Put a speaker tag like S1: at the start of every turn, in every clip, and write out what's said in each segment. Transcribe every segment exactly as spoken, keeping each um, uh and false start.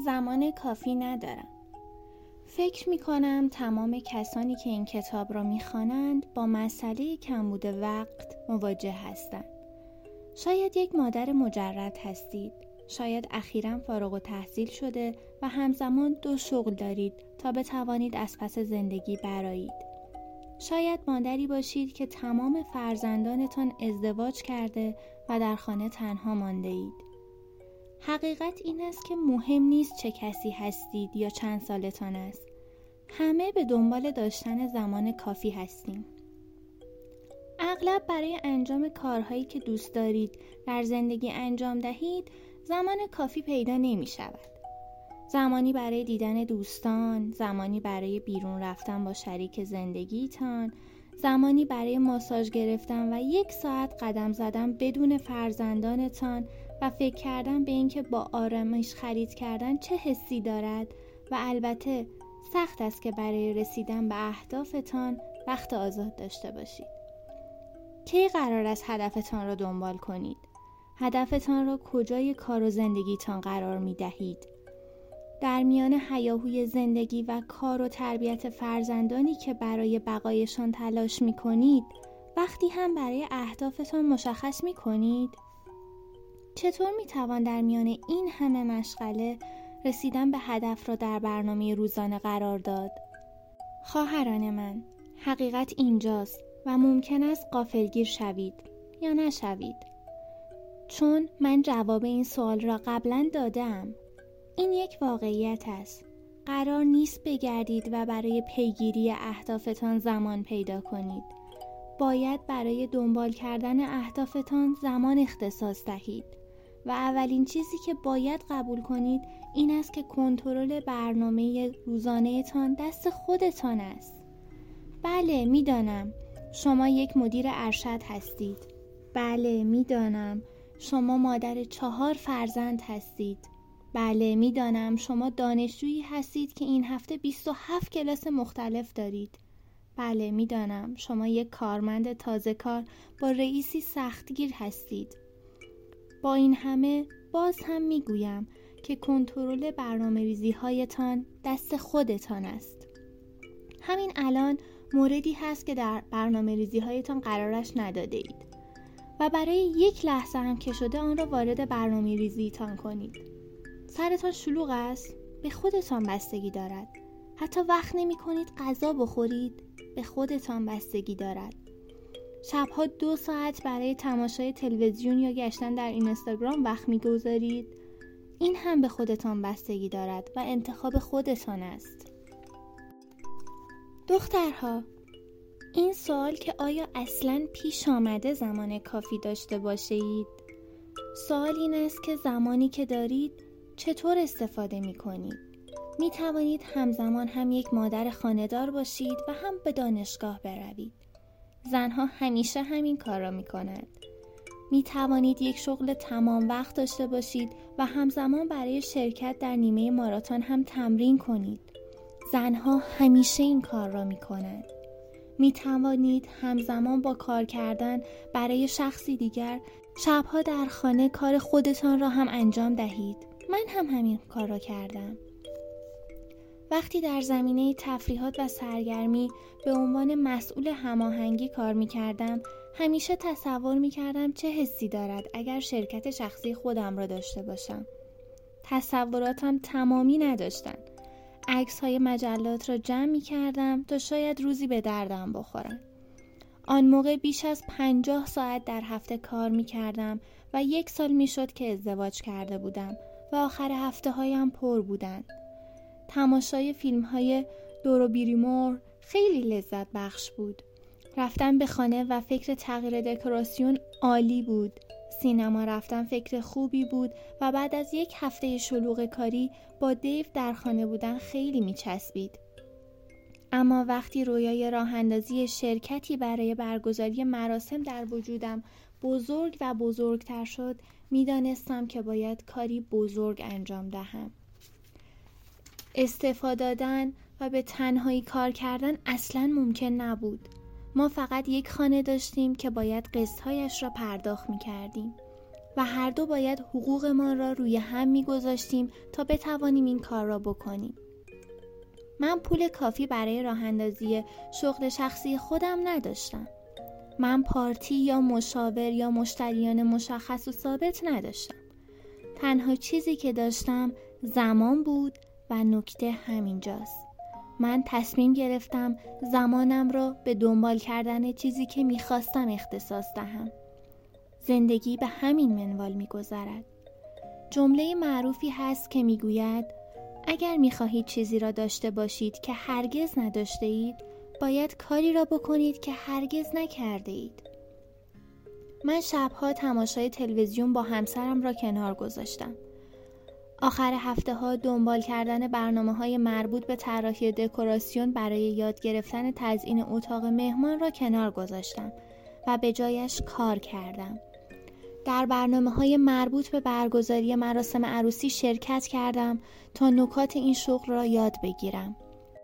S1: زمان کافی ندارم. فکر میکنم تمام کسانی که این کتاب را میخوانند با مسئله کمبود وقت مواجه هستند. شاید یک مادر مجرد هستید. شاید اخیراً فارغ التحصیل شده و همزمان دو شغل دارید تا بتوانید از پس زندگی برآیید. شاید مادری باشید که تمام فرزندانتان ازدواج کرده و در خانه تنها مانده اید. حقیقت این است که مهم نیست چه کسی هستید یا چند سالتان است. همه به دنبال داشتن زمان کافی هستیم. اغلب برای انجام کارهایی که دوست دارید در زندگی انجام دهید، زمان کافی پیدا نمی شود. زمانی برای دیدن دوستان، زمانی برای بیرون رفتن با شریک زندگیتان، زمانی برای ماساژ گرفتن و یک ساعت قدم زدن بدون فرزندانتان و فکر کردن به اینکه با آرامش خرید کردن چه حسی دارد و البته سخت است که برای رسیدن به اهدافتان وقت آزاد داشته باشید. کی قرار است هدفتان را دنبال کنید؟ هدفتان را کجای کار و زندگیتان قرار می دهید؟ در میان هیاهوی زندگی و کار و تربیت فرزندانی که برای بقایشان تلاش می کنید، وقتی هم برای اهدافتان مشخص می کنید؟ چطور می توان در میان این همه مشغله رسیدن به هدف را در برنامه روزانه قرار داد؟ خواهران من، حقیقت اینجاست و ممکن است غافلگیر شوید یا نشوید. چون من جواب این سوال را قبلا دادم. این یک واقعیت است. قرار نیست بگردید و برای پیگیری اهدافتان زمان پیدا کنید. باید برای دنبال کردن اهدافتان زمان اختصاص دهید. و اولین چیزی که باید قبول کنید این است که کنترل برنامه روزانه تان دست خودتان است. بله، میدانم شما یک مدیر ارشد هستید. بله، میدانم شما مادر چهار فرزند هستید. بله، میدانم شما دانشجویی هستید که این هفته بیست و هفت کلاس مختلف دارید. بله، میدانم شما یک کارمند تازه کار با رئیسی سختگیر هستید. با این همه باز هم میگویم که کنترل برنامه‌ریزی هایتان دست خودتان است. همین الان موردی هست که در برنامه‌ریزی هایتان قرارش نداده اید و برای یک لحظه هم که شده آن را وارد برنامه‌ریزیتان کنید. سرتان شلوغ است؟ به خودتان بستگی دارد. حتی وقت نمی کنید غذا بخورید؟ به خودتان بستگی دارد. شبها دو ساعت برای تماشای تلویزیون یا گشتن در اینستاگرام وقت می گذارید؟ این هم به خودتان بستگی دارد و انتخاب خودتان است. دخترها، این سوال که آیا اصلاً پیش آمده زمان کافی داشته باشید؟ سوال این است که زمانی که دارید چطور استفاده می کنید؟ می توانید همزمان هم یک مادر خانه‌دار باشید و هم به دانشگاه بروید. زنها همیشه همین کار را می کنند. می توانید یک شغل تمام وقت داشته باشید و همزمان برای شرکت در نیمه ماراتون هم تمرین کنید. زنها همیشه این کار را می کنند. می توانید همزمان با کار کردن برای شخصی دیگر شبها در خانه کار خودتان را هم انجام دهید. من هم همین کار را کردم. وقتی در زمینه تفریحات و سرگرمی به عنوان مسئول هماهنگی کار می کردم، همیشه تصور می کردم چه حسی دارد اگر شرکت شخصی خودم را داشته باشم. تصوراتم تمامی نداشتن. عکس های مجلات را جمع می کردم تا شاید روزی به دردم بخورن. آن موقع بیش از پنجاه ساعت در هفته کار می کردم و یک سال می شد که ازدواج کرده بودم و آخر هفته هایم پر بودند. تماشای فیلم های دورو بیریمور خیلی لذت بخش بود. رفتن به خانه و فکر تغییر دکوراسیون عالی بود. سینما رفتن فکر خوبی بود و بعد از یک هفته شلوغ کاری با دیو در خانه بودن خیلی میچسبید. اما وقتی رویای راه اندازی شرکتی برای برگزاری مراسم در وجودم بزرگ و بزرگتر شد، میدانستم که باید کاری بزرگ انجام دهم. استعفا دادن و به تنهایی کار کردن اصلاً ممکن نبود. ما فقط یک خانه داشتیم که باید قسطهایش را پرداخت می کردیم. و هر دو باید حقوقمان را روی هم می‌گذاشتیم تا بتوانیم این کار را بکنیم. من پول کافی برای راه اندازی شغل شخصی خودم نداشتم. من پارتی یا مشاور یا مشتریان مشخص و ثابت نداشتم. تنها چیزی که داشتم زمان بود و نکته همینجاست. من تصمیم گرفتم زمانم را به دنبال کردن چیزی که میخواستم اختصاص دهم. زندگی به همین منوال میگذرد. جمله معروفی هست که میگوید اگر میخواهید چیزی را داشته باشید که هرگز نداشته اید، باید کاری را بکنید که هرگز نکرده اید. من شبها تماشای تلویزیون با همسرم را کنار گذاشتم. آخر هفته ها دنبال کردن برنامه های مربوط به طراحی دکوراسیون برای یاد گرفتن تزیین اتاق مهمان را کنار گذاشتم و به جایش کار کردم. در برنامه های مربوط به برگزاری مراسم عروسی شرکت کردم تا نکات این شغل را یاد بگیرم.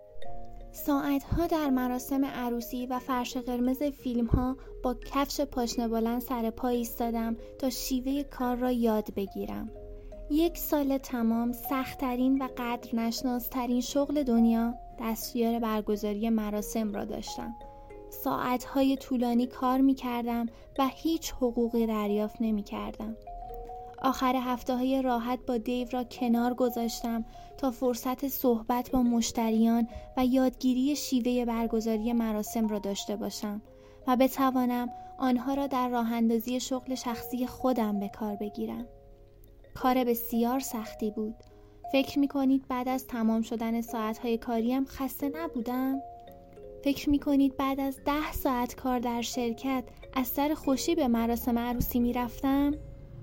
S1: ساعتها در مراسم عروسی و فرش قرمز فیلم ها با کفش پاشنه بلند سر پا ایستادم تا شیوه کار را یاد بگیرم. یک سال تمام سخت‌ترین و قدر نشناس‌ترین شغل دنیا دستیار برگزاری مراسم را داشتم. ساعتهای طولانی کار می‌کردم و هیچ حقوقی دریافت نمی‌کردم. آخر هفته‌های راحت با دیو را کنار گذاشتم تا فرصت صحبت با مشتریان و یادگیری شیوه برگزاری مراسم را داشته باشم و بتوانم آنها را در راه‌اندازی شغل شخصی خودم به کار بگیرم. کار بسیار سختی بود. فکر می‌کنید بعد از تمام شدن ساعت‌های کاریم خسته نبودم؟ فکر می‌کنید بعد از ده ساعت کار در شرکت از سر خوشی به مراسم عروسی می‌رفتم؟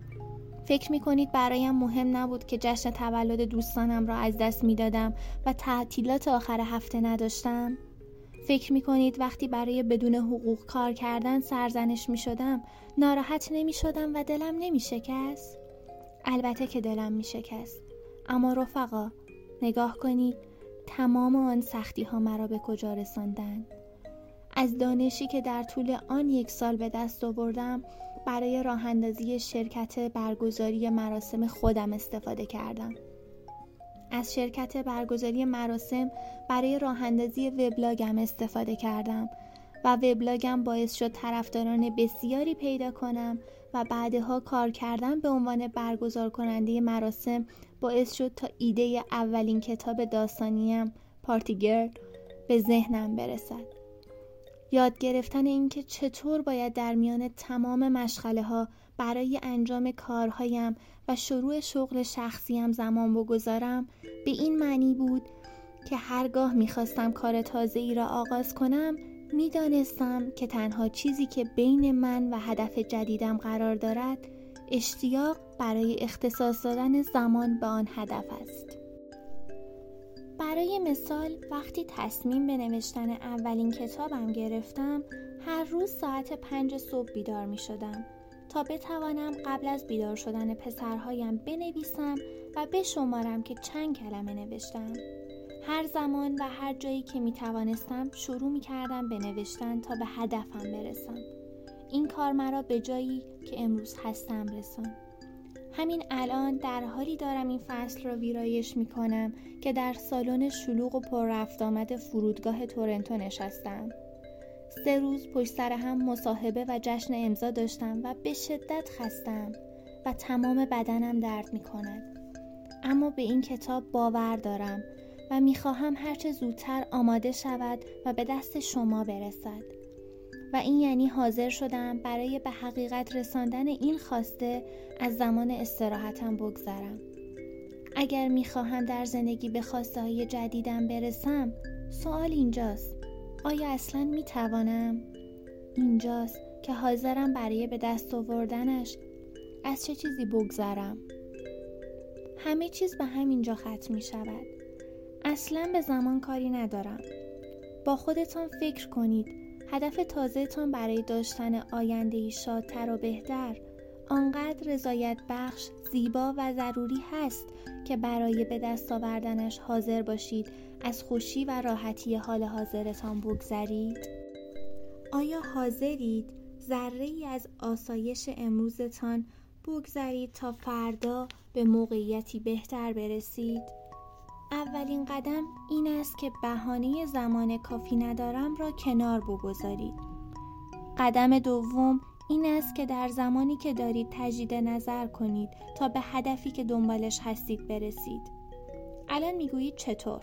S1: فکر می‌کنید برایم مهم نبود که جشن تولد دوستانم را از دست می‌دادم و تعطیلات آخر هفته نداشتم؟ فکر می‌کنید وقتی برای بدون حقوق کار کردن سرزنش می‌شدم ناراحت نمی‌شدم و دلم نمی‌شکست؟ البته که دلم می‌شکست. اما رفقا، نگاه کنید تمام آن سختی ها مرا به کجا رساندند. از دانشی که در طول آن یک سال به دست آوردم برای راه اندازی شرکت برگزاری مراسم خودم استفاده کردم. از شرکت برگزاری مراسم برای راه اندازی وبلاگم استفاده کردم و وبلاگم باعث شد طرفداران بسیاری پیدا کنم و بعدها کار کردن به عنوان برگزار کننده مراسم باعث شد تا ایده اولین کتاب داستانیم پارتی گرل به ذهنم برسد. یاد گرفتن اینکه چطور باید در میان تمام مشغله ها برای انجام کارهایم و شروع شغل شخصیم زمان بگذارم به این معنی بود که هرگاه میخواستم کار تازه ای را آغاز کنم میدانستم که تنها چیزی که بین من و هدف جدیدم قرار دارد اشتیاق برای اختصاص دادن زمان به آن هدف است. برای مثال وقتی تصمیم به نوشتن اولین کتابم گرفتم هر روز ساعت پنج صبح بیدار می شدم تا بتوانم قبل از بیدار شدن پسرهایم بنویسم و بشمارم که چند کلمه نوشتم. هر زمان و هر جایی که می توانستم شروع می کردم به نوشتن تا به هدفم برسم. این کار مرا به جایی که امروز هستم رساند. همین الان در حالی دارم این فصل را ویرایش می کنم که در سالن شلوغ و پر رفت آمد فرودگاه تورنتو نشستم. سه روز پشت سر هم مصاحبه و جشن امضا داشتم و به شدت خستم و تمام بدنم درد می کند. اما به این کتاب باور دارم و می خواهم هرچه زودتر آماده شود و به دست شما برسد. و این یعنی حاضر شدم برای به حقیقت رساندن این خواسته از زمان استراحتم بگذرم. اگر میخواهم در زندگی به خواسته های جدیدم برسم، سوال اینجاست: آیا اصلا میتوانم؟ اینجاست که حاضرم برای به دست آوردنش از چه چیزی بگذرم. همه چیز به همینجا ختم میشود. اصلا به زمان کاری ندارم. با خودتان فکر کنید هدف تازه‌تان برای داشتن آینده‌ای شادتر و بهتر آنقدر رضایت بخش، زیبا و ضروری هست که برای به دست آوردنش حاضر باشید از خوشی و راحتی حال حاضرتان بگذرید؟ آیا حاضرید ذره‌ای از آسایش امروزتان بگذارید تا فردا به موقعیتی بهتر برسید؟ اولین قدم این است که بهانه زمان کافی ندارم را کنار بگذارید. قدم دوم این است که در زمانی که دارید تجدید نظر کنید تا به هدفی که دنبالش هستید برسید. الان میگویید چطور؟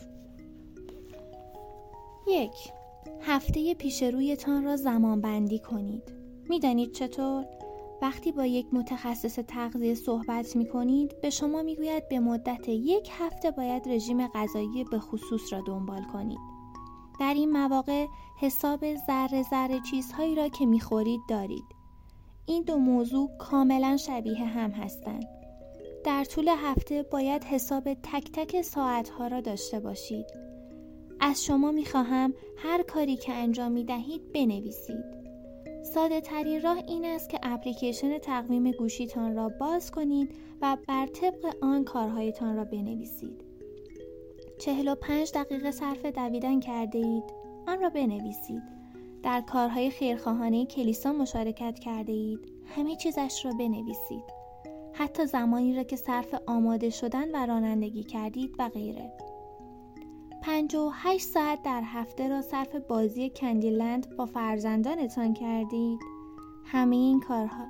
S1: یک، هفته پیش رویتان را زمان بندی کنید. میدانید چطور؟ وقتی با یک متخصص تغذیه صحبت می کنید به شما می گوید به مدت یک هفته باید رژیم غذایی به خصوص را دنبال کنید. در این مواقع حساب ذره ذره چیزهایی را که می خورید دارید. این دو موضوع کاملا شبیه هم هستند. در طول هفته باید حساب تک تک ساعتها را داشته باشید. از شما می خواهم هر کاری که انجام می دهید بنویسید. ساده ترین راه این است که اپلیکیشن تقویم گوشیتان را باز کنید و بر طبق آن کارهایتان را بنویسید. چهل و پنج دقیقه صرف دویدن کرده اید، آن را بنویسید. در کارهای خیرخواهانه کلیسا مشارکت کرده اید، همه چیزش را بنویسید. حتی زمانی را که صرف آماده شدن و رانندگی کردید و غیره. پنجاه و هشت ساعت در هفته را صرف بازی کندیلند با فرزندانتان کردید. همه این کارها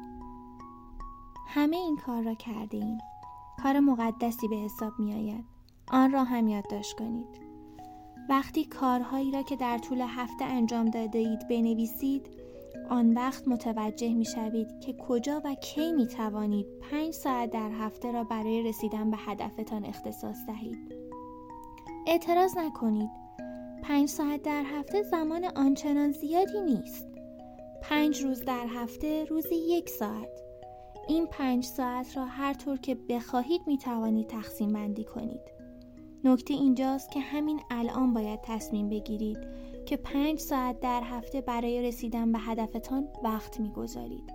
S1: همه این کار را کردید. کار مقدسی به حساب می آید. آن را هم یادداشت کنید. وقتی کارهایی را که در طول هفته انجام داده اید بنویسید، آن وقت متوجه می شوید که کجا و کی می توانید پنج ساعت در هفته را برای رسیدن به هدفتان اختصاص دهید. اعتراض نکنید. پنج ساعت در هفته زمان آنچنان زیادی نیست. پنج روز در هفته روزی یک ساعت. این پنج ساعت را هر طور که بخواهید می توانید تقسیم بندی کنید. نکته اینجاست که همین الان باید تصمیم بگیرید که پنج ساعت در هفته برای رسیدن به هدفتان وقت می گذارید.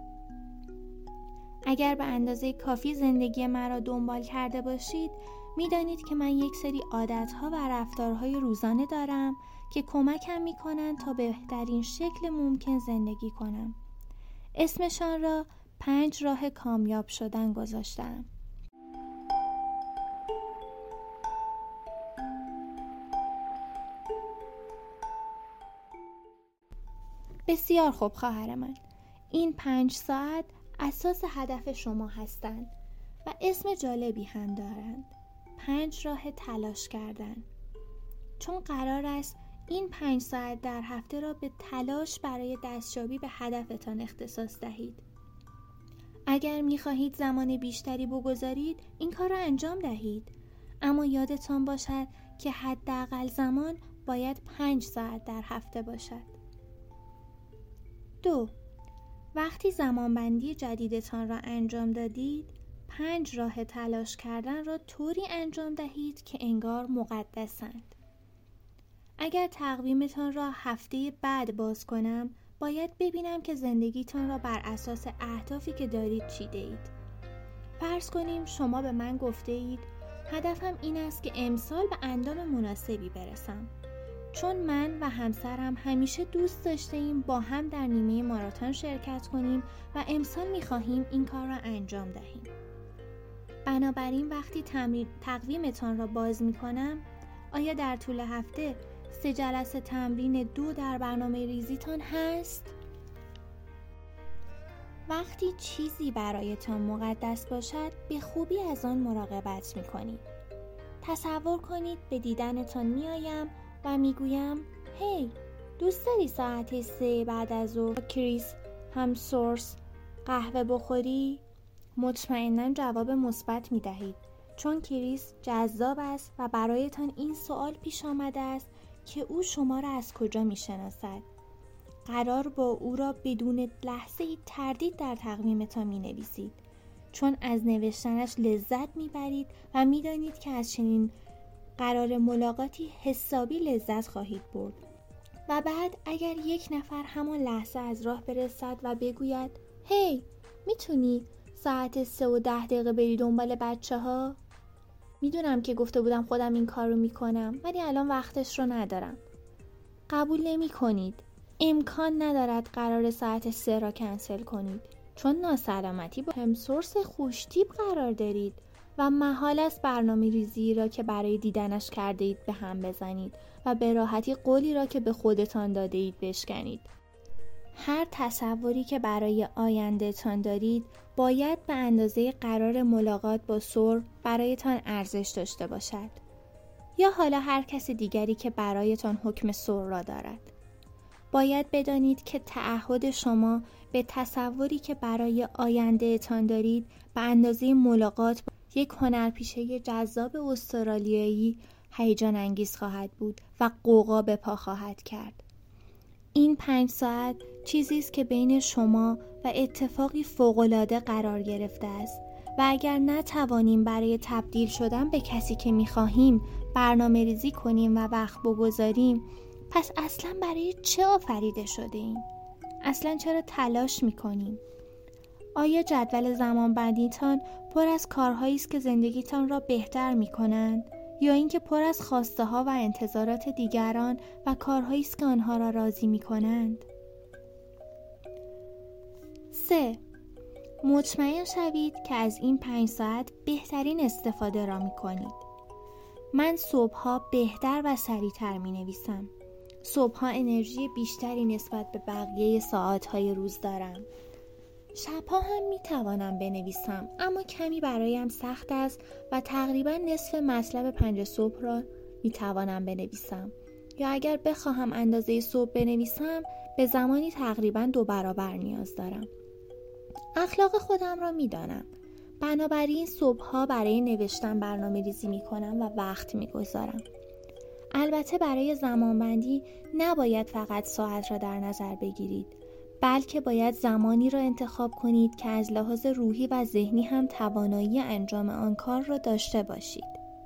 S1: اگر به اندازه کافی زندگی مرا دنبال کرده باشید، می دانید که من یک سری عادتها و رفتارهای روزانه دارم که کمکم می کنند تا بهترین شکل ممکن زندگی کنم. اسمشان را پنج راه کامیاب شدن گذاشتم. بسیار خوب خواهر من. این پنج ساعت اساس هدف شما هستند و اسم جالبی هم دارند. پنج راه تلاش کردن. چون قرار است این پنج ساعت در هفته را به تلاش برای دستیابی به هدفتان اختصاص دهید. اگر می خواهید زمان بیشتری بگذارید این کار را انجام دهید. اما یادتان باشد که حداقل زمان باید پنج ساعت در هفته باشد. دو، وقتی زمانبندی جدیدتان را انجام دادید، پنج راه تلاش کردن را طوری انجام دهید که انگار مقدسند. اگر تقویمتان را هفته بعد باز کنم، باید ببینم که زندگیتان را بر اساس اهدافی که دارید چیده اید. فرض کنیم شما به من گفته اید هدفم این است که امسال به اندام مناسبی برسم. چون من و همسرم همیشه دوست داشته ایم با هم در نیمه ماراتن شرکت کنیم و امسال می‌خواهیم این کار را انجام دهیم. بنابراین وقتی تمرین تقویمتان را باز می‌کنم، آیا در طول هفته سه جلسه تمرین دو در برنامه ریزیتان هست؟ وقتی چیزی برایتان مقدس باشد، به خوبی از آن مراقبت می‌کنید. تصور کنید به دیدنتان می‌آیم و میگویم هی دوست داری ساعت سه بعد از ظهر کریس هم سورس قهوه بخوری؟ مطمئناً جواب مثبت میدهید، چون کریس جذاب است و برایتان این سوال پیش آمده است که او شما را از کجا میشناسد. قرار با او را بدون لحظه تردید در تقویمتان مینویسید، چون از نوشتنش لذت میبرید و میدانید که از چنین قرار ملاقاتی حسابی لذت خواهید برد. و بعد اگر یک نفر همان لحظه از راه برسد و بگوید هی میتونی ساعت سه و ده دقیقه بری دنبال بچه ها؟ میدونم که گفته بودم خودم این کار رو میکنم ولی الان وقتش رو ندارم. قبول نمی کنید. امکان ندارد قرار ساعت سه را کنسل کنید، چون ناسلامتی با هم سورس خوشتیپ قرار دارید و محال است برنامه ریزی را که برای دیدنش کرده اید به هم بزنید و به راحتی قولی را که به خودتان داده اید بشکنید. هر تصوری که برای آینده تان دارید باید به اندازه قرار ملاقات با سور برایتان ارزش داشته باشد، یا حالا هر کس دیگری که برایتان حکم سور را دارد. باید بدانید که تعهد شما به تصوری که برای آینده تان دارید به اندازه ملاقات با یک هنرپیشه جذاب استرالیایی هیجان انگیز خواهد بود و غوغا به پا خواهد کرد. این پنج ساعت چیزی است که بین شما و اتفاقی فوق‌العاده قرار گرفته است و اگر نتوانیم برای تبدیل شدن به کسی که می‌خواهیم برنامه ریزی کنیم و وقت بگذاریم، پس اصلا برای چه آفریده شده ایم؟ اصلا چرا تلاش می‌کنیم؟ آیا جدول زمانبندیتان پر از کارهایی است که زندگیتان را بهتر می‌کنند، یا اینکه پر از خواسته ها و انتظارات دیگران و کارهایی است که آنها را راضی می‌کنند؟ سه. مطمئن شوید که از این پنج ساعت بهترین استفاده را می‌کنید. من صبح‌ها بهتر و سریع‌تر می‌نویسم. صبح‌ها انرژی بیشتری نسبت به بقیه ساعت‌های روز دارم. شب‌ها هم می‌توانم بنویسم، اما کمی برایم سخت است و تقریباً نصف مطلب پنج صبح را می‌توانم بنویسم. یا اگر بخواهم اندازه صبح بنویسم، به زمانی تقریباً دو برابر نیاز دارم. اخلاق خودم را می‌دانم. بنابراین صبح‌ها برای نوشتن برنامه‌ریزی می‌کنم و وقت می‌گذارم. البته برای زمانبندی نباید فقط ساعت را در نظر بگیرید، بلکه باید زمانی را انتخاب کنید که از لحاظ روحی و ذهنی هم توانایی انجام آن کار را داشته باشید.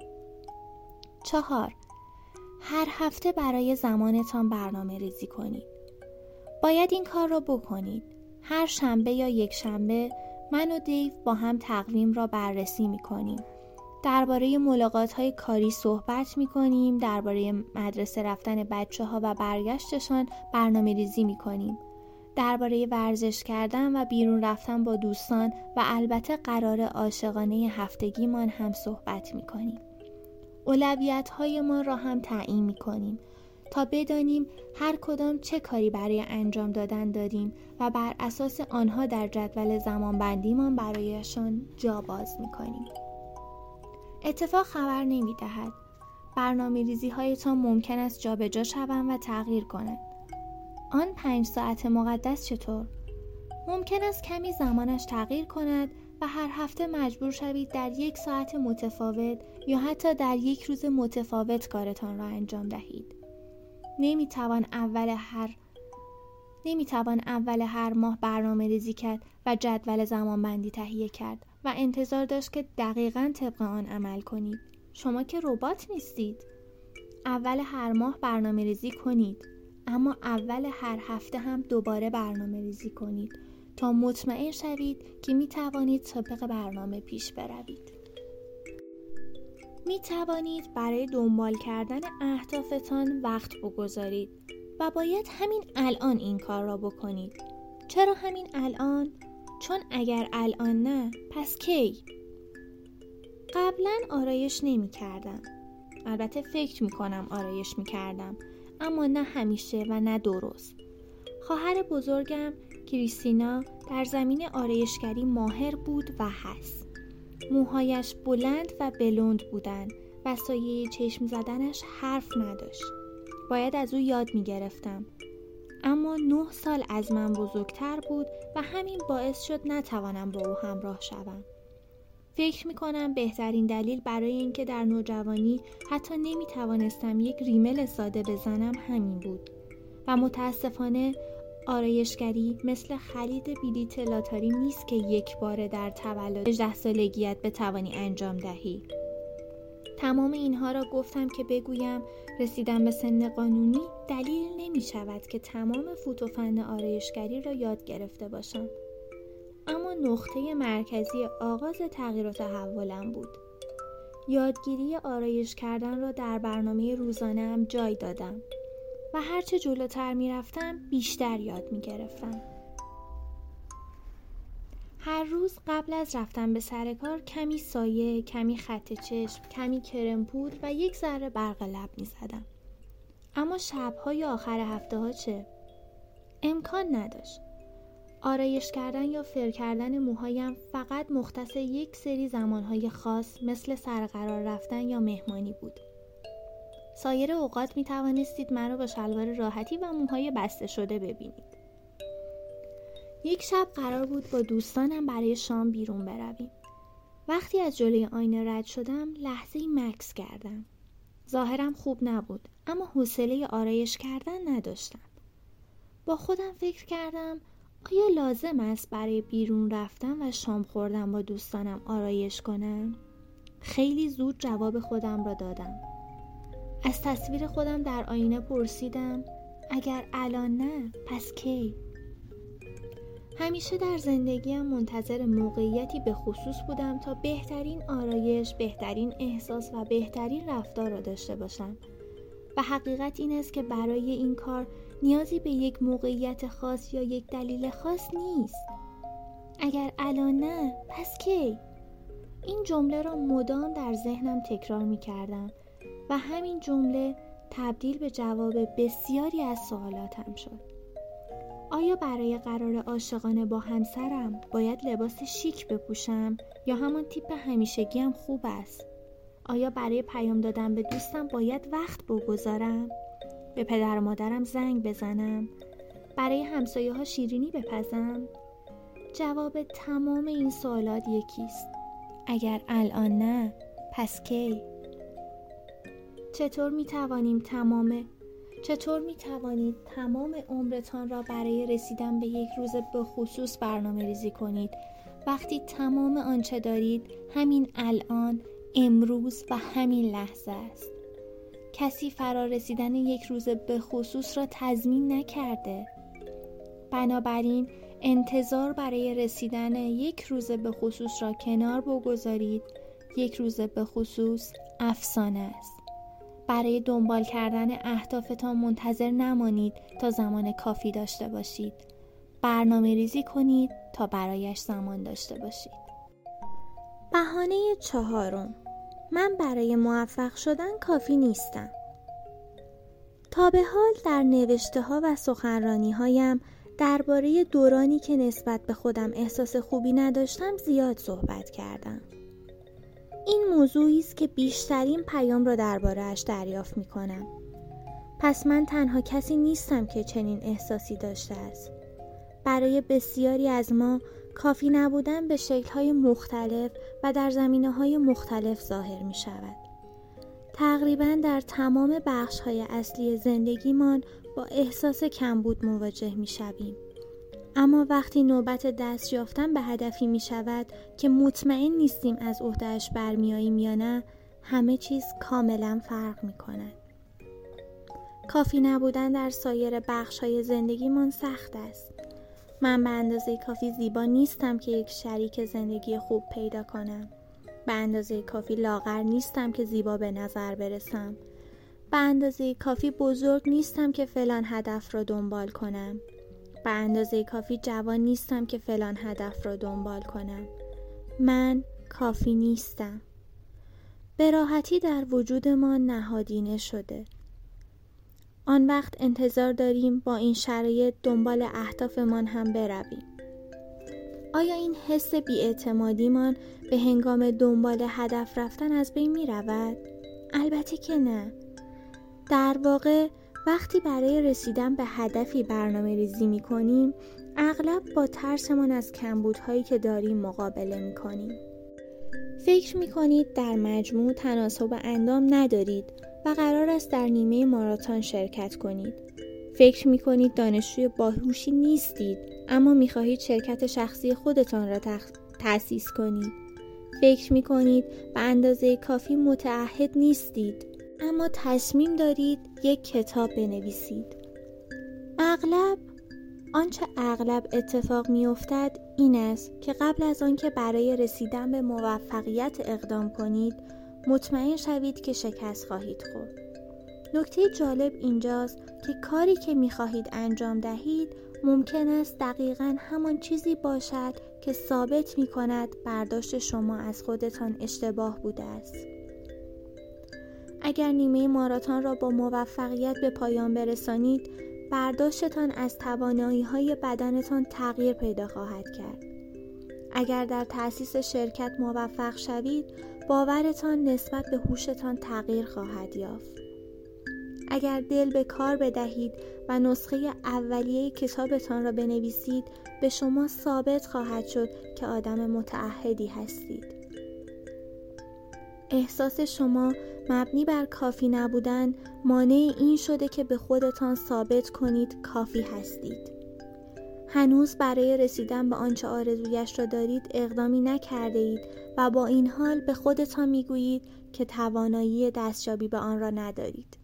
S1: چهار. هر هفته برای زمانتان برنامه ریزی کنید. باید این کار را بکنید. هر شنبه یا یک شنبه من و دیو با هم تقویم را بررسی می کنیم. درباره ملاقات‌های کاری صحبت می‌کنیم، درباره مدرسه رفتن بچه‌ها و برگشتشان برنامه‌ریزی می‌کنیم، درباره ورزش کردن و بیرون رفتن با دوستان و البته قرار عاشقانه هفتگیمان هم صحبت می‌کنیم. اولویت‌هایمان را هم تعیین می‌کنیم تا بدانیم هر کدام چه کاری برای انجام دادن داریم و بر اساس آنها در جدول زمانبندیمان برایشان جا باز می‌کنیم. اتفاق خبر نمی دهد. برنامه ریزی هایتان ممکن است جابجا شوند و تغییر کنند. آن پنج ساعت مقدس چطور؟ ممکن است کمی زمانش تغییر کند و هر هفته مجبور شوید در یک ساعت متفاوت یا حتی در یک روز متفاوت کارتان را انجام دهید. نمی توان اول هر نمی توان اول هر ماه برنامه ریزی کرد و جدول زمانبندی تهیه کرد و انتظار داشت که دقیقاً طبق آن عمل کنید. شما که ربات نیستید. اول هر ماه برنامه ریزی کنید، اما اول هر هفته هم دوباره برنامه ریزی کنید تا مطمئن شوید که می توانید طبق برنامه پیش بروید. می توانید برای دنبال کردن اهدافتان وقت بگذارید و باید همین الان این کار را بکنید. چرا همین الان؟ چون اگر الان نه، پس کی؟ قبلا آرایش نمی کردم. البته فکر می کنم آرایش می کردم، اما نه همیشه و نه درست. خواهر بزرگم کریستینا در زمین آرایشگری ماهر بود و هست. موهایش بلند و بلند بودند و سایه چشم زدنش حرف نداشت. باید از او یاد می گرفتم. اما نه سال از من بزرگتر بود و همین باعث شد نتوانم با او همراه شوم. فکر می کنم بهترین دلیل برای اینکه در نوجوانی حتی نمی توانستم یک ریمل ساده بزنم همین بود و متاسفانه آرایشگری مثل خرید بلیط لاتاری نیست که یک بار در تولد هجده سالگیت بتوانی انجام دهی. تمام اینها را گفتم که بگویم رسیدن به سن قانونی دلیل نمی شود که تمام فوت و فن آرایشگری را یاد گرفته باشم. اما نقطه مرکزی آغاز تغییر و تحولم بود. یادگیری آرایش کردن را در برنامه روزانه‌ام جای دادم و هرچه جلوتر می رفتم بیشتر یاد می گرفتم. هر روز قبل از رفتن به سر کار کمی سایه، کمی خط چشم، کمی کرم پودر و یک ذره برق لب می زدم. اما شب‌های آخر هفته ها چه؟ امکان نداشت. آرایش کردن یا فر کردن موهایم فقط مختص یک سری زمانهای خاص مثل سرقرار رفتن یا مهمانی بود. سایر اوقات می توانستید من را با شلوار راحتی و موهای بسته شده ببینید. یک شب قرار بود با دوستانم برای شام بیرون برویم. وقتی از جلوی آینه رد شدم لحظه‌ای مکث کردم. ظاهرم خوب نبود اما حوصله آرایش کردن نداشتم. با خودم فکر کردم آیا لازم است برای بیرون رفتن و شام خوردن با دوستانم آرایش کنم؟ خیلی زود جواب خودم را دادم. از تصویر خودم در آینه پرسیدم اگر الان نه پس کی؟ همیشه در زندگیم منتظر موقعیتی به خصوص بودم تا بهترین آرایش، بهترین احساس و بهترین رفتار را داشته باشم. و حقیقت این است که برای این کار نیازی به یک موقعیت خاص یا یک دلیل خاص نیست. اگر الان نه پس کی؟ این جمله را مدام در ذهنم تکرار می کردم و همین جمله تبدیل به جواب بسیاری از سوالاتم شد. آیا برای قرار عاشقانه با همسرم باید لباس شیک بپوشم یا همان تیپ همیشگیم خوب است؟ آیا برای پیام دادن به دوستم باید وقت بگذارم؟ به پدر و مادرم زنگ بزنم؟ برای همسایه ها شیرینی بپزم؟ جواب تمام این سوالات یکیست. اگر الان نه پس کی؟ چطور می توانیم تمام چطور می توانید تمام عمرتان را برای رسیدن به یک روز به خصوص برنامه ریزی کنید وقتی تمام آنچه دارید همین الان، امروز و همین لحظه است؟ کسی فرا رسیدن یک روز به خصوص را تضمین نکرده. بنابراین انتظار برای رسیدن یک روز به خصوص را کنار بگذارید. یک روز به خصوص افسانه است. برای دنبال کردن اهدافتان منتظر نمانید تا زمان کافی داشته باشید. برنامه ریزی کنید تا برایش زمان داشته باشید. بهانه چهارم، من برای موفق شدن کافی نیستم. تا به حال در نوشته ها و سخنرانی هایم درباره دورانی که نسبت به خودم احساس خوبی نداشتم زیاد صحبت کردم. این موضوعی است که بیشترین پیام را درباره‌اش دریافت می‌کنم. پس من تنها کسی نیستم که چنین احساسی داشته است. برای بسیاری از ما کافی نبودن به شکل‌های مختلف و در زمینه‌های مختلف ظاهر می‌شود. تقریباً در تمام بخش‌های اصلی زندگیمان با احساس کمبود مواجه می‌شویم. اما وقتی نوبت دست یافتن به هدفی می شود که مطمئن نیستیم از عهده‌اش برمیاییم یا نه، همه چیز کاملا فرق می کند. کافی نبودن در سایر بخش‌های زندگیمان سخت است. من به اندازه کافی زیبا نیستم که یک شریک زندگی خوب پیدا کنم. به اندازه کافی لاغر نیستم که زیبا به نظر برسم. به اندازه کافی بزرگ نیستم که فلان هدف را دنبال کنم. به اندازه کافی جوان نیستم که فلان هدف را دنبال کنم. من کافی نیستم. به راحتی در وجودمان نهادینه شده. آن وقت انتظار داریم با این شرایط دنبال اهدافمان هم برویم. آیا این حس بی‌اعتمادیمان به هنگام دنبال هدف رفتن از بین می رود؟ البته که نه. در واقع وقتی برای رسیدن به هدفی برنامه ریزی می کنیم، اغلب با ترسمان از کمبودهایی که داریم مقابله می کنیم. فکر می کنید در مجموع تناسب اندام ندارید و قرار است در نیمه ماراتن شرکت کنید. فکر می کنید دانشجوی باهوشی نیستید، اما می خواهید شرکت شخصی خودتان را تخ... تأسیس کنید. فکر می کنید به اندازه کافی متعهد نیستید، اما تصمیم دارید یک کتاب بنویسید. اغلب آنچه اغلب اتفاق می افتد این است که قبل از آن که برای رسیدن به موفقیت اقدام کنید، مطمئن شوید که شکست خواهید خورد. نکته جالب اینجاست که کاری که می‌خواهید انجام دهید ممکن است دقیقاً همان چیزی باشد که ثابت می‌کند برداشت شما از خودتان اشتباه بوده است. اگر نیمه ماراتن را با موفقیت به پایان برسانید، برداشتتان از توانایی‌های بدنتان تغییر پیدا خواهد کرد. اگر در تأسیس شرکت موفق شوید، باورتان نسبت به هوشتان تغییر خواهد یافت. اگر دل به کار بدهید و نسخه اولیه کتابتان را بنویسید، به شما ثابت خواهد شد که آدم متعهدی هستید. احساس شما مبنی بر کافی نبودن مانع این شده که به خودتان ثابت کنید کافی هستید. هنوز برای رسیدن به آنچه آرزویش را دارید اقدامی نکرده اید و با این حال به خودتان میگویید که توانایی دستیابی به آن را ندارید.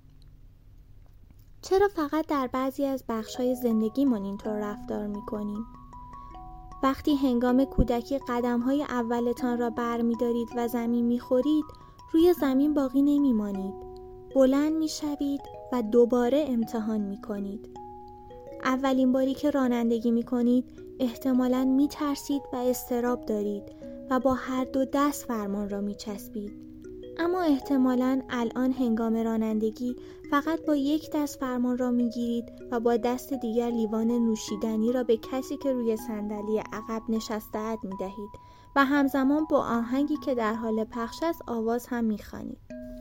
S1: چرا فقط در بعضی از بخش‌های زندگیمان اینطور رفتار می‌کنیم؟ وقتی هنگام کودکی قدم‌های اولتان را برمی‌دارید و زمین می‌خورید، روی زمین باقی نمی‌مانید. بلند می‌شوید و دوباره امتحان می‌کنید. اولین باری که رانندگی می‌کنید، احتمالاً می‌ترسید و اضطراب دارید و با هر دو دست فرمان را می‌چسبید. اما احتمالاً الان هنگام رانندگی فقط با یک دست فرمان را می‌گیرید و با دست دیگر لیوان نوشیدنی را به کسی که روی صندلی عقب نشسته است می‌دهید و همزمان با آهنگی که در حال پخش است آواز هم می‌خوانید.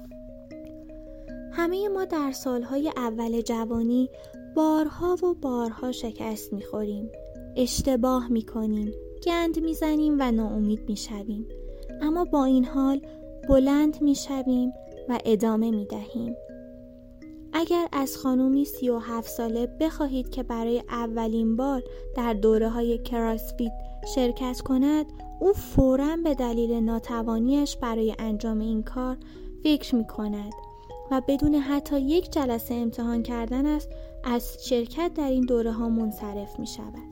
S1: همه ما در سالهای اول جوانی بارها و بارها شکست می‌خوریم، اشتباه می‌کنیم، گند می‌زنیم و ناامید می‌شویم. اما با این حال بلند می‌شویم و ادامه می‌دهیم. اگر از خانومی سی و هفت ساله بخواهید که برای اولین بار در دوره‌های کراسفیت شرکت کند، او فوراً به دلیل ناتوانیش برای انجام این کار فکر می‌کند و بدون حتی یک جلسه امتحان کردن است از شرکت در این دوره‌ها منصرف می‌شود.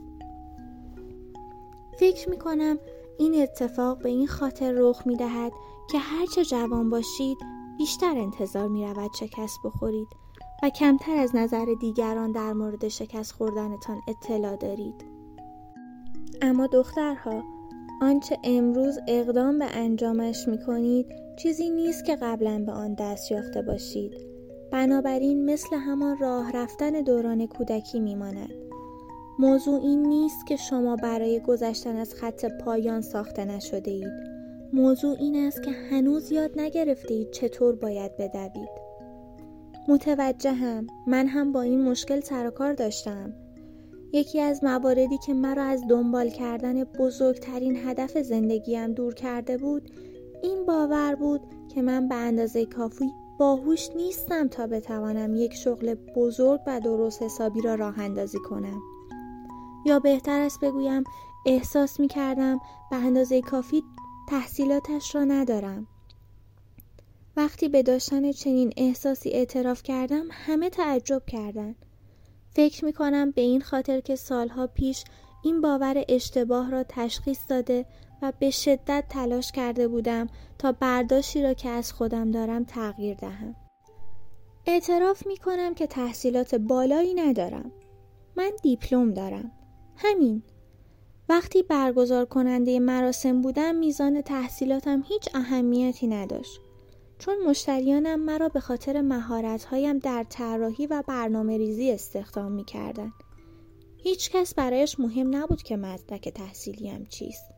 S1: فکر می‌کنم این اتفاق به این خاطر رخ می‌دهد که هرچه جوان باشید بیشتر انتظار می‌رود شکست بخورید و کمتر از نظر دیگران در مورد شکست خوردنتان اطلاع دارید. اما دخترها، آنچه امروز اقدام به انجامش می‌کنید چیزی نیست که قبلا به آن دست یافته باشید. بنابراین مثل همان راه رفتن دوران کودکی می‌ماند. موضوع این نیست که شما برای گذشتن از خط پایان ساخته نشده اید. موضوع این است که هنوز یاد نگرفته اید چطور باید بدوید. متوجهم، من هم با این مشکل سر و کار داشتم. یکی از مواردی که مرا از دنبال کردن بزرگترین هدف زندگیم دور کرده بود، این باور بود که من به اندازه کافی باهوش نیستم تا بتوانم یک شغل بزرگ و درست حسابی را راه اندازی کنم. یا بهتر است بگویم احساس می کردم به اندازه کافی تحصیلاتش را ندارم. وقتی به داشتن چنین احساسی اعتراف کردم همه تعجب کردند. فکر می کنم به این خاطر که سالها پیش این باور اشتباه را تشخیص داده و به شدت تلاش کرده بودم تا برداشتی را که از خودم دارم تغییر دهم. اعتراف می کنم که تحصیلات بالایی ندارم. من دیپلم دارم. همین. وقتی برگزار کننده مراسم بودم میزان تحصیلاتم هیچ اهمیتی نداشت. چون مشتریانم مرا به خاطر مهارت‌هایم در طراحی و برنامه‌ریزی استخدام می‌کردند. هیچ کس برایش مهم نبود که مدرک تحصیلیم چیست.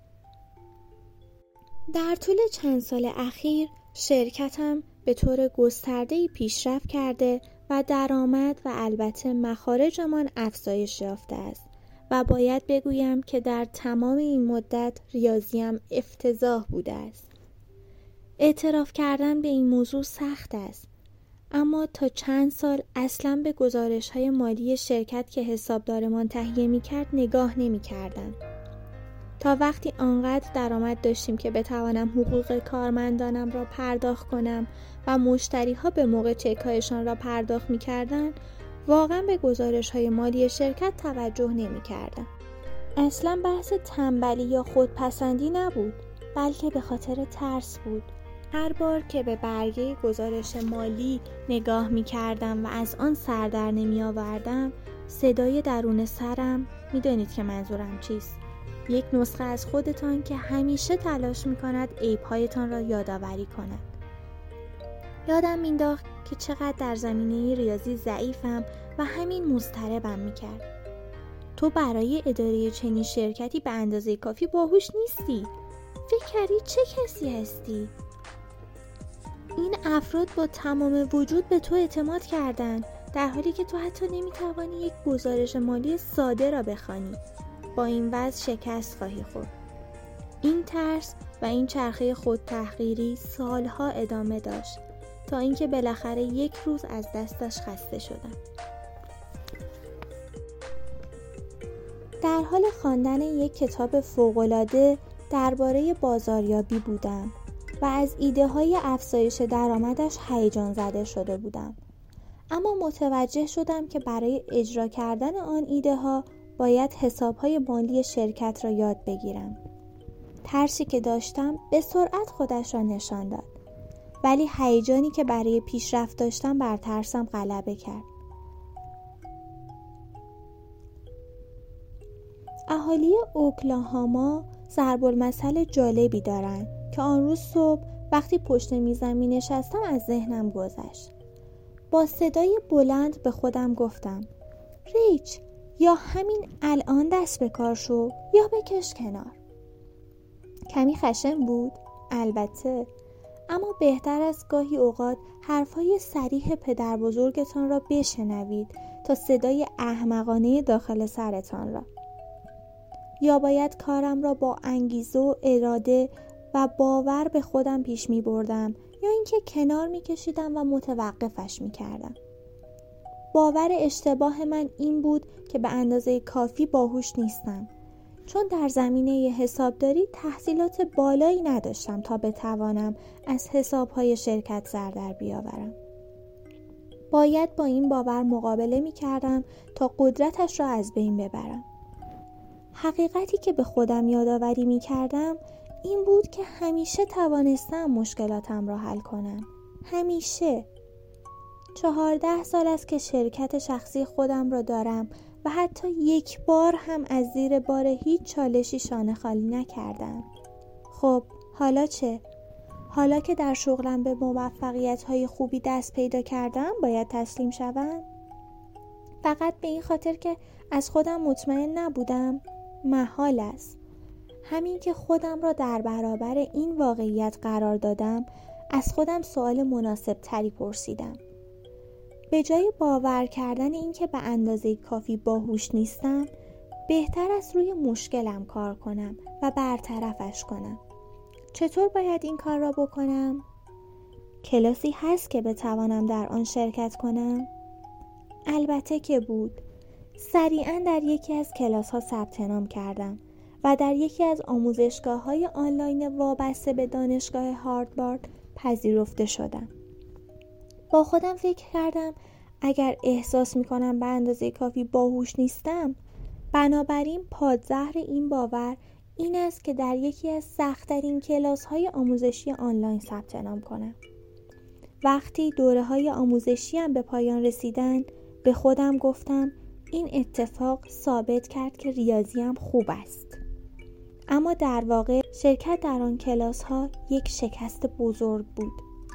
S1: در طول چند سال اخیر شرکتم به طور گسترده‌ای پیشرفت کرده و درآمد و البته مخارجمان افزایش یافته است و باید بگویم که در تمام این مدت ریاضیم افتضاح بوده است. اعتراف کردن به این موضوع سخت است، اما تا چند سال اصلاً به گزارش‌های مالی شرکت که حسابدارمان تهیه می‌کرد نگاه نمی‌کردم. تا وقتی آنقدر درآمد داشتیم که بتوانم حقوق کارمندانم را پرداخت کنم و مشتری‌ها به موقع چک‌هایشان را پرداخت می‌کردند، واقعاً به گزارش‌های مالی شرکت توجه نمی‌کردم. اصلاً بحث تنبلی یا خودپسندی نبود، بلکه به خاطر ترس بود. هر بار که به برگه گزارش مالی نگاه می کردم و از آن سر در نمی آوردم، صدای درون سرم، می دانید که منظورم چیست، یک نسخه از خودتان که همیشه تلاش می کند عیب‌هایتان را یادآوری کند. یادم مینداخت که چقدر در زمینه ریاضی ضعیفم و همین مضطربم می کرد. تو برای اداره چنین شرکتی به اندازه کافی باهوش نیستی. فکر کردی چه کسی هستی؟ این افراد با تمام وجود به تو اعتماد کردند، در حالی که تو حتی نمیتوانی یک گزارش مالی ساده را بخوانی. با این وضع شکست خواهی خورد. این ترس و این چرخه خود تحقیری سالها ادامه داشت تا اینکه بالاخره یک روز از دستش خسته شدم. در حال خواندن یک کتاب فوق‌العاده درباره بازاریابی بودم و از ایده های افزایش درآمدش هیجان زده شده بودم. اما متوجه شدم که برای اجرا کردن آن ایده ها باید حساب های مالی شرکت را یاد بگیرم. ترسی که داشتم به سرعت خودش را نشان داد، ولی هیجانی که برای پیشرفت داشتم بر ترسم غلبه کرد. اهالی اوکلاهاما ضرب المثل جالبی دارند که آن روز صبح وقتی پشت میزم می نشستم از ذهنم گذشت. با صدای بلند به خودم گفتم: ریچ، یا همین الان دست به کار شو یا بکش کنار. کمی خشن بود، البته، اما بهتر است گاهی اوقات حرفهای صریح پدر بزرگتان را بشنوید تا صدای احمقانه داخل سرتان را. یا باید کارم را با انگیزه و اراده و باور به خودم پیش می بردم یا اینکه کنار می کشیدم و متوقفش می کردم. باور اشتباه من این بود که به اندازه کافی باهوش نیستم، چون در زمینه حسابداری تحصیلات بالایی نداشتم تا بتوانم از حسابهای شرکت سر در بیاورم. باید با این باور مقابله می کردم تا قدرتش را از بین ببرم. حقیقتی که به خودم یادآوری می کردم این بود که همیشه توانستم مشکلاتم را حل کنم. همیشه. چهارده سال است که شرکت شخصی خودم را دارم و حتی یک بار هم از زیر بار هیچ چالشی شانه خالی نکردم. خب حالا چه؟ حالا که در شغلم به موفقیت‌های خوبی دست پیدا کردم باید تسلیم شوم؟ فقط به این خاطر که از خودم مطمئن نبودم؟ محال است. همین که خودم را در برابر این واقعیت قرار دادم، از خودم سوال مناسب تری پرسیدم. به جای باور کردن این که به اندازه کافی باهوش نیستم، بهتر است روی مشکلم کار کنم و برطرفش کنم. چطور باید این کار را بکنم؟ کلاسی هست که بتوانم در آن شرکت کنم؟ البته که بود. سریعاً در یکی از کلاس ها ثبت نام کردم و در یکی از آموزشگاه‌های آنلاین وابسته به دانشگاه هاروارد پذیرفته شدم. با خودم فکر کردم اگر احساس می‌کنم به اندازه کافی باهوش نیستم، بنابراین پادزهر این باور این است که در یکی از سخت‌ترین کلاس‌های آموزشی آنلاین ثبت نام کنم. وقتی دوره‌های آموزشی‌ام به پایان رسیدن، به خودم گفتم این اتفاق ثابت کرد که ریاضیم خوب است. اما در واقع شرکت در آن کلاس‌ها یک شکست بزرگ بود.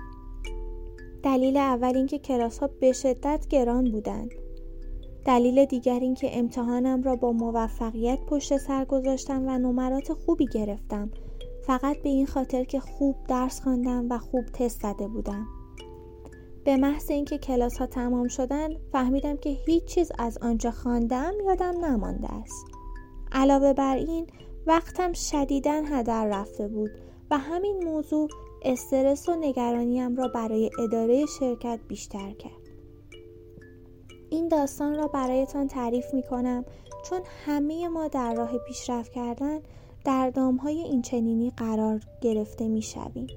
S1: دلیل اول این که کلاس‌ها به شدت گران بودند. دلیل دیگر این که امتحانم را با موفقیت پشت سر گذاشتم و نمرات خوبی گرفتم، فقط به این خاطر که خوب درس خواندم و خوب تست زده بودم. به محض اینکه کلاس‌ها تمام شدن، فهمیدم که هیچ چیز از آنچه خواندم یادم نمانده است. علاوه بر این، وقتم شدیداً هدر رفته بود و همین موضوع استرس و نگرانیم را برای اداره شرکت بیشتر کرد. این داستان را برایتان تعریف می کنم چون همه ما در راه پیشرفت کردن در دام‌های این چنینی قرار گرفته می شویم.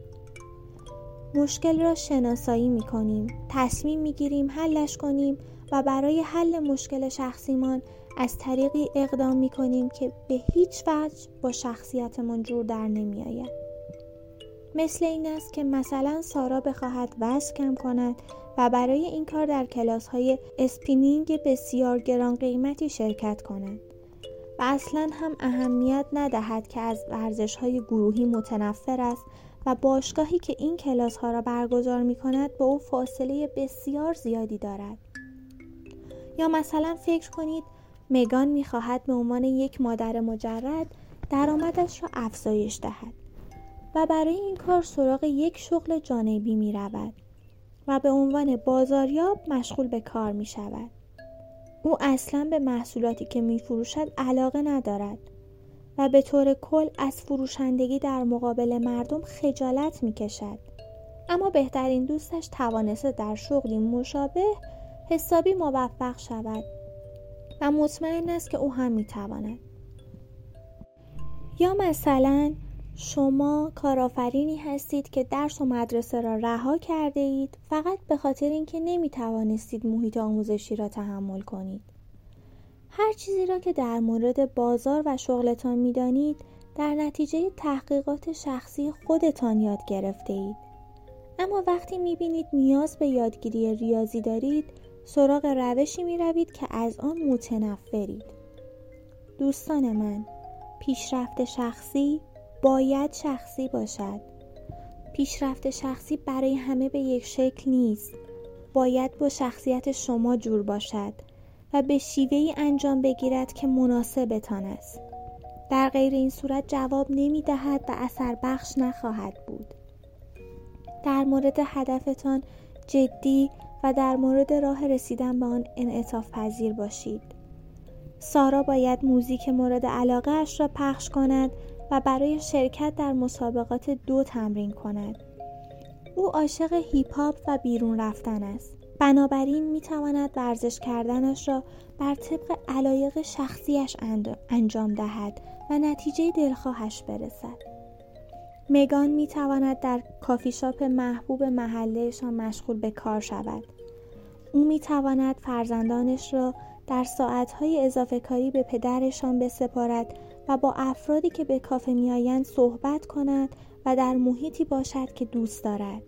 S1: مشکل را شناسایی می کنیم، تصمیم می گیریم حلش کنیم و برای حل مشکل شخصیمان از طریقی اقدام می کنیم که به هیچ وجه با شخصیتمان جور در نمی آید. مثل این است که مثلا سارا بخواهد وزن کم کند و برای این کار در کلاس‌های اسپینینگ بسیار گران قیمتی شرکت کند و اصلاً هم اهمیت ندهد که از ورزش‌های گروهی متنفر است و باشگاهی که این کلاس‌ها را برگزار می‌کند با او فاصله بسیار زیادی دارد. یا مثلا فکر کنید مگان می‌خواهد به عنوان یک مادر مجرد درآمدش را افزایش دهد و برای این کار سراغ یک شغل جانبی می‌رود و به عنوان بازاریاب مشغول به کار می‌شود. او اصلاً به محصولاتی که می‌فروشد علاقه ندارد و به طور کل از فروشندگی در مقابل مردم خجالت می‌کشد. اما بهترین دوستش توانسته در شغلی مشابه حسابی موفق شود و مطمئن است که او هم می‌تواند. یا مثلا شما کارآفرینی هستید که درس و مدرسه را رها کرده اید فقط به خاطر اینکه نمی‌توانستید محیط آموزشی را تحمل کنید. هر چیزی را که در مورد بازار و شغلتان می‌دانید در نتیجه تحقیقات شخصی خودتان یاد گرفته اید. اما وقتی می‌بینید نیاز به یادگیری ریاضی دارید، سراغ روشی می‌روید که از آن متنفرید. دوستان من، پیشرفت شخصی باید شخصی باشد. پیشرفت شخصی برای همه به یک شکل نیست. باید با شخصیت شما جور باشد و به شیوهی انجام بگیرد که مناسبتان است. در غیر این صورت جواب نمی دهد و اثر بخش نخواهد بود. در مورد هدفتان جدی و در مورد راه رسیدن به آن انعطاف پذیر باشید. سارا باید موزیک مورد علاقه اش را پخش کند و برای شرکت در مسابقات دو تمرین کند. او عاشق هیپ هاپ و بیرون رفتن است. بنابراین می تواند ورزش کردنش را بر طبق علایق شخصیش انجام دهد و نتیجه دلخواهش برسد. مگان می تواند در کافی شاپ محبوب محلهشان مشغول به کار شود. او می تواند فرزندانش را در ساعتهای اضافه کاری به پدرشان بسپارد و با افرادی که به کافه می آیند صحبت کند و در محیطی باشد که دوست دارد.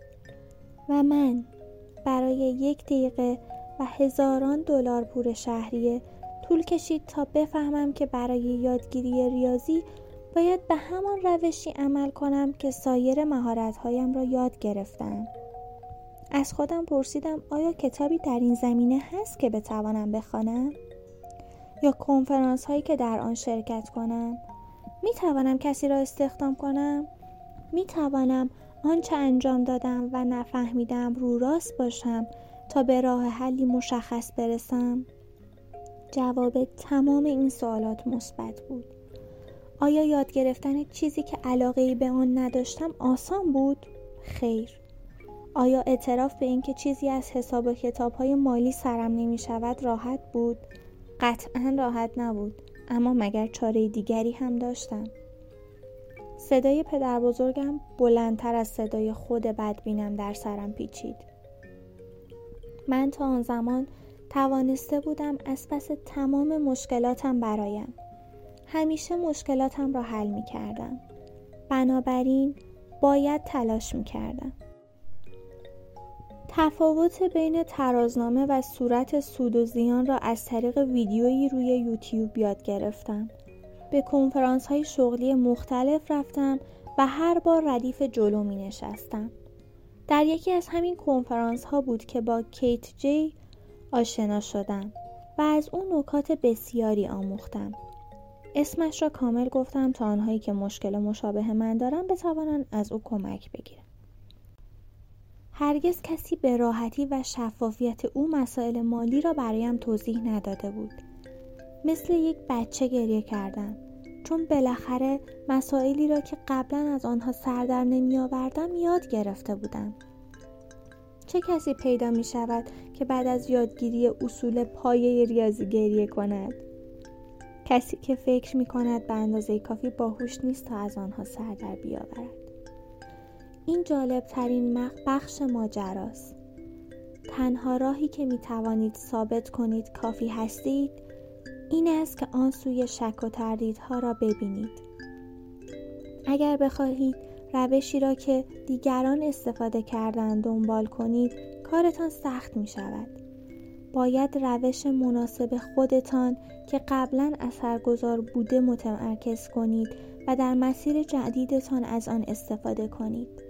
S1: و من برای یک دقیقه و هزاران دلار پول شهریه طول کشید تا بفهمم که برای یادگیری ریاضی باید به همان روشی عمل کنم که سایر مهارت‌هایم را یاد گرفتم. از خودم پرسیدم آیا کتابی در این زمینه هست که بتوانم بخوانم؟ یا کنفرانس هایی که در آن شرکت کنم؟ می توانم کسی را استخدام کنم؟ می توانم آنچه انجام دادم و نفهمیدم رو راست باشم تا به راه حلی مشخص برسم؟ جواب تمام این سوالات مثبت بود. آیا یاد گرفتن چیزی که علاقه‌ای به آن نداشتم آسان بود؟ خیر. آیا اعتراف به اینکه چیزی از حساب و کتاب‌های مالی سرم نمی شود راحت بود؟ قطعاً راحت نبود، اما مگر چاره دیگری هم داشتم؟ صدای پدر بزرگم بلندتر از صدای خود بدبینم در سرم پیچید. من تا آن زمان توانسته بودم از پس تمام مشکلاتم برایم. همیشه مشکلاتم را حل می کردم. بنابراین باید تلاش می کردم. تفاوت بین ترازنامه و صورت سود و زیان را از طریق ویدیویی روی یوتیوب یاد گرفتم. به کنفرانس های شغلی مختلف رفتم و هر بار ردیف جلو می نشستم. در یکی از همین کنفرانس ها بود که با کیت جی آشنا شدم و از اون نکات بسیاری آموختم. اسمش را کامل گفتم تا آنهایی که مشکل مشابه من دارن بتوانند از او کمک بگیرن. هرگز کسی به راحتی و شفافیت او مسائل مالی را برایم توضیح نداده بود. مثل یک بچه گریه کردم، چون بالاخره مسائلی را که قبلا از آنها سر در نمی آوردم یاد گرفته بودم. چه کسی پیدا می شود که بعد از یادگیری اصول پایه ریاضی گریه کند؟ کسی که فکر می کند به اندازه کافی باهوش نیست تا از آنها سر در بیاورد. این جالب ترین بخش ماجراست. تنها راهی که می توانید ثابت کنید کافی هستید این است که آن سوی شک و تردیدها را ببینید. اگر بخواهید روشی را که دیگران استفاده کردن دنبال کنید، کارتان سخت می شود. باید روش مناسب خودتان که قبلا اثرگذار بوده متمرکز کنید و در مسیر جدیدتان از آن استفاده کنید.